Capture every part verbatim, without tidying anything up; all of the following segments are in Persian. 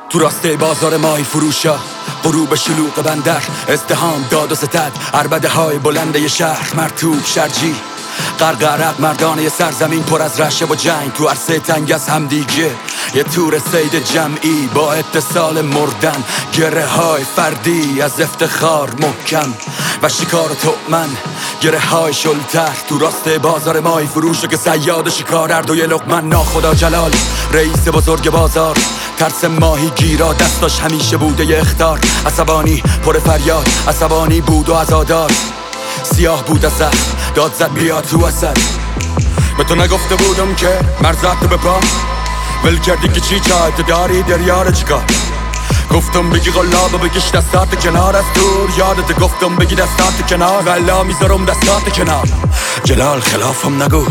تو راسته بازار مای فروشا، غروب شلوغ بندر، ازدهام، داد و ستد، عربده های بلنده شهر، مرتوب شرجی، غرق مردانه سرزمین پر از رشه و جنگ. تو عرصه تنگ از همدیگه یه تور سید جمعی با اتصال مردن، گره های فردی از افتخار محکم و شکار تؤمن، گره های شلتر. تو راسته بازار مای فروش که صیاد شکار، هر دوی لقمن ناخدا جلال رئیس بزرگ بازار، ترس ماهی گیرا دستاش همیشه بوده ی اخطار. عصبانی پر فریاد، عصبانی بود و عزادار، سیاه بود از زخم، داد زد بیا تو اصد. به تو نگفته بودم که مرزت به پا ول کردی که چی چایت داری دریار چیکار. گفتم بگی غلاب بگیش دستات کنار از دور، یادت گفتم بگی دستات کنار ولا میذارم دستات کنار. جلال خلافم نگو،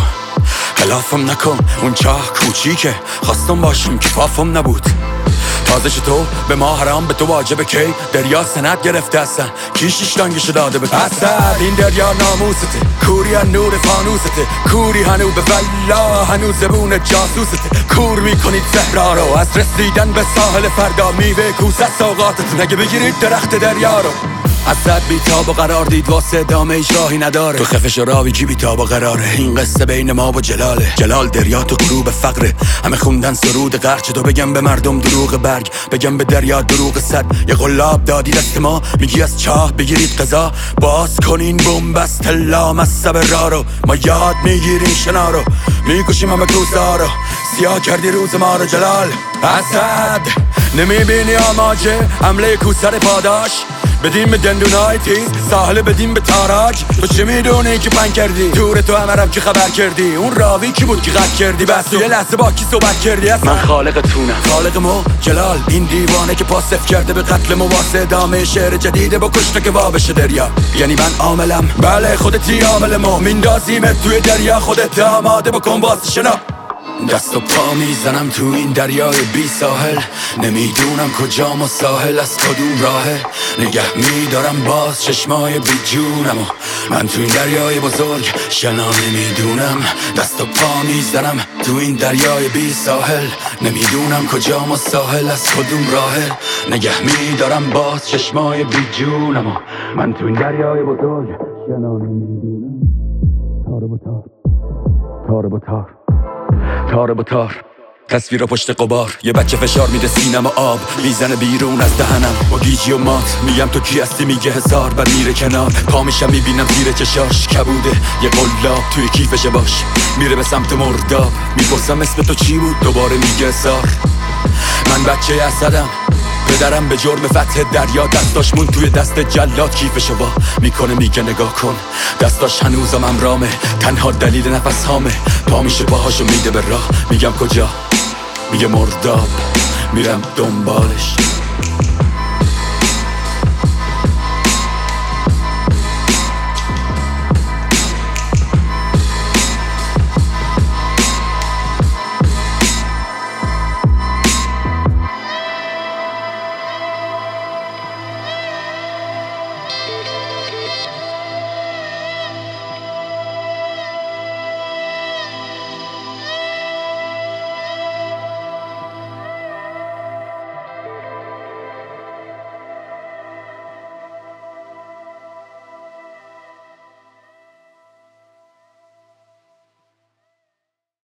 خلافم نکن، اون چاه کوچیکه خواستم باشم کفافم نبود. تازش تو به ما حرام، به تو واجبه کی دریا سند گرفته هستن، کی شیشتانگشو داده به تو اسد. این دریا ناموسته، کوری از نور فانوسته، کوری هنو به ولا هنو زبون جاسوسته. کور میکنید صحرا رو از رسیدن به ساحل، فردا میوه کوسه سوقاتت نگه بگیرید درخت دریا رو. اسد بیتاب و قرار دید واسه ادامه ایش راهی نداره، تو خفش راوی کی بیتاب و قراره. این قصه بین ما و جلاله، جلال دریا تو غروب فقره، همه خوندن سرود غرچه تو بگم به مردم دروغ برگ، بگم به دریا دروغ صد. یه قلاب دادی دست ما میگی از چاه بگیرید قضا، باز کنین بومبست لام از سب را رو. ما یاد میگیریم شنا رو، میکشیم همه کوسه ها رو، سیاه کردی روز ما رو جلال. اسد نمیبینی آماجه حمله کوسه پاداش، بدیم به دندونای تیز، ساحل بدیم به تاراج. تو چه میدونی که پنگ کردی؟ تور تو همرم که خبر کردی؟ اون راوی کی بود که قد کردی؟ بس یه لحظه با کی صحبت کردی؟ اصلا من خالق تونم، خالق مو جلال، این دیوانه که پاسف کرده به قتل مو واسه ادامه شعر جدیده با کشته که وابشه دریا. یعنی من عاملم، بله خودتی عامل مو، میندازیمت توی دریا، خودت آماده بکن واسه شنا. دست و پا میزنم تو این دریای بی ساحل، نمیدونم کجام و ساحل از کدوم راهه. نگه میدارم باز چشمای بی جونم و من تو این دریای بزرگ شنا نمیدونم. دست و پا میزنم تو این دریای بی ساحل، نمیدونم کجام و ساحل از کدوم راهه. نگه میدارم باز چشمای بی جونم و من تو این دریای بزرگ شنا نمیدونم. تار با تار، تار با تار، تار با تار، تصویر پشت قبار. یه بچه فشار میده سینم و آب میزنه بیرون از دهنم با گیجی و مات. میگم تو کی هستی میگه هزار، بعد میره کنار. پا میشم میبینم زیر چشاش کبوده یه قلاب توی کیفشه باش، میره به سمت مرداب. میپرسم اسم تو چی بود؟ دوباره میگه هزار. من بچه اسدم، پدرم به جرم فتح دریا دستاش مون توی دست جلاد کیفشو وا میکنه میگه نگاه کن، دستاش هنوزم امرامه، تنها دلیل نفس هامه. پا میشه پاهاشو میده به راه، میگم کجا؟ میگه مرداب. میرم دنبالش،